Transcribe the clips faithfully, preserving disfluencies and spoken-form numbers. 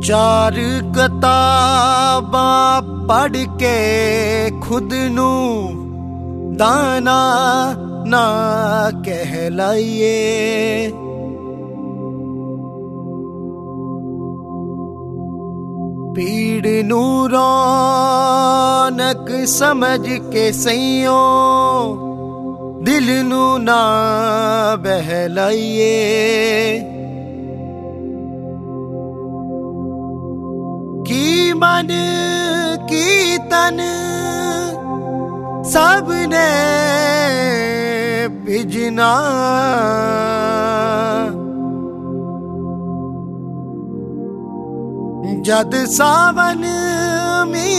चार किताबां पढ़ के खुद नू दाना ना कहलाइए। पीड़ नू रौनक समझ के सइयों दिल नू ना बहलाइए। की मन की तन सबने बिजना, जद सावन में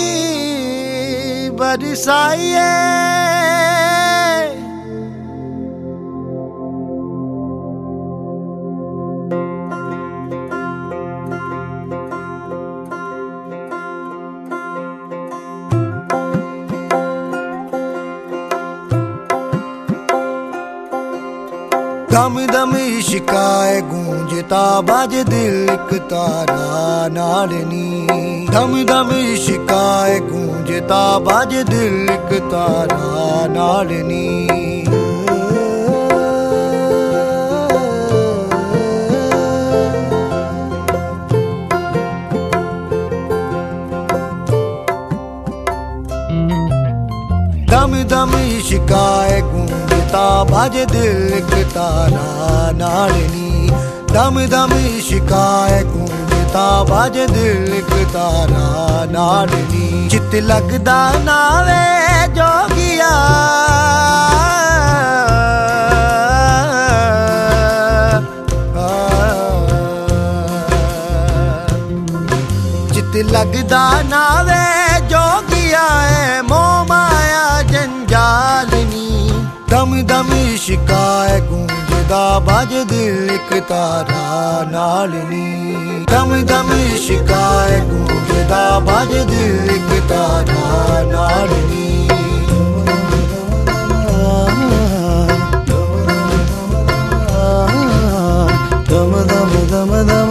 बरसाइए। दम दम इश्काए गूंजता बाज दिल एक तारा नालनी। दम दम इश्काए गूंजता बाज दिल एक तारा नालनी। दम दम इश्काए गूंजता बाज दिल एक तारा नालनी। दम दम इश्काए गूंजता बाज दिल एक तारा नालनी। चित लगदा नावे जोगिया चित लगदा नावे जोगिया है मोह माया जंजालनी। दम दम इश्काए गूंजदा बाज दिल एक तारा नालनी। दम दम इश्काए गूंजदा बाज दिल एक तारा नालनी। दम दम दम दम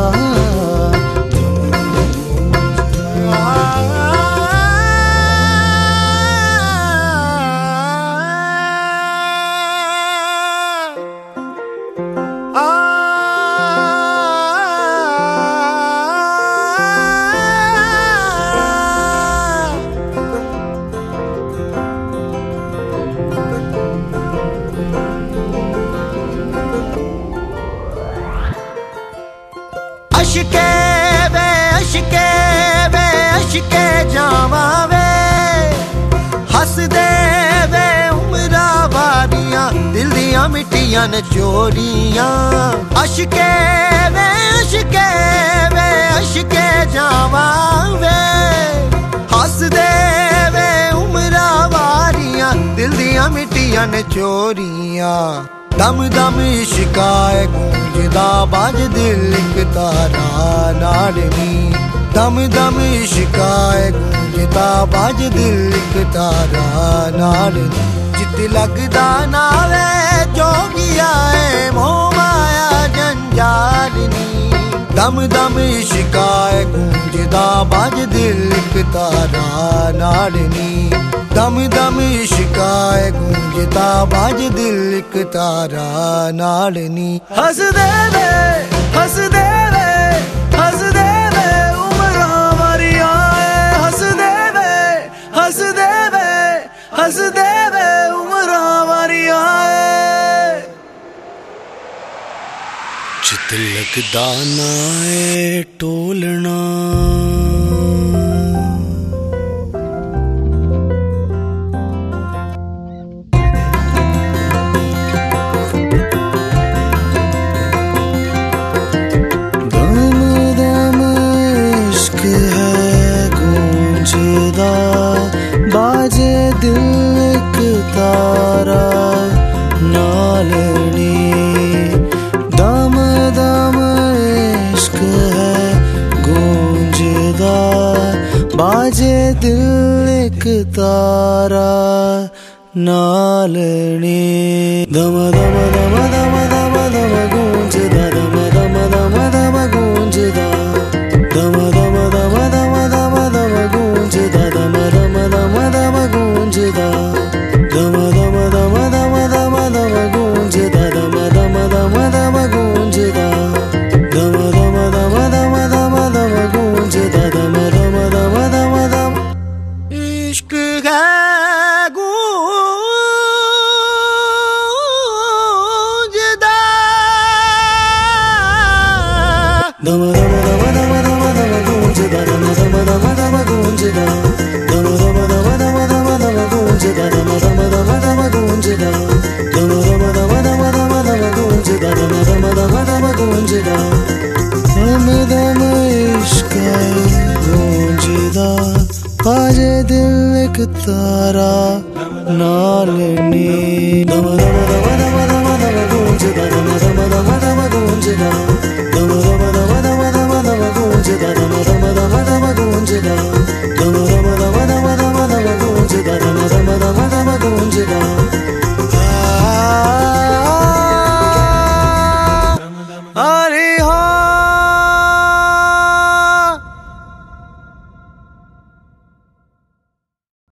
अशके वे अशके वे अशके जावा वे हस दे वे उमरा वारियां दिल दियां मिट्टियां न चोरियां। अशके वे अशके वे अशके जावा वे हस दे वे उमरा वारियां दिल दियां मिट्टियां न चोरियां। दम दम इश्काए गूंजदा बाज दिल एक तारा नालनी। दम दम इश्काए गूंजदा बाज दिल एक तारा नालनी। चित लगदा नावे जोगिया है मोह माया जंजालनी। दम दम इश्काए गूंजदा बाज दिल एक तारा नालनी। दम दम इश्काए गूंजदा बाज दिल एक तारा नालनी। हस दे वे हस दे वे हस दे वे उमरा वारियां हस दे वे हस दे वे हस दे वे उमरा वारियां। चित लगदा ना ए टोलना बाजे दिल एक तारा नालनी। दम दम इश्क है गूंजदा बाजे दिल एक तारा नालनी। दम दम दम दम दम दम गूंजदा दम दम दम दम गूंजदा दम दम दम दम दम दम दम गूंजदा दम दम दम दम गूंजदा दम दम दम दम दम दम गूंजदा दम दम दम दम गूंजदा दम दम दम दम दम दम गूंजदा दम दम दम दम गूंजदा दम दम इश्क गूंजदा बाजे दिल एक तारा नाल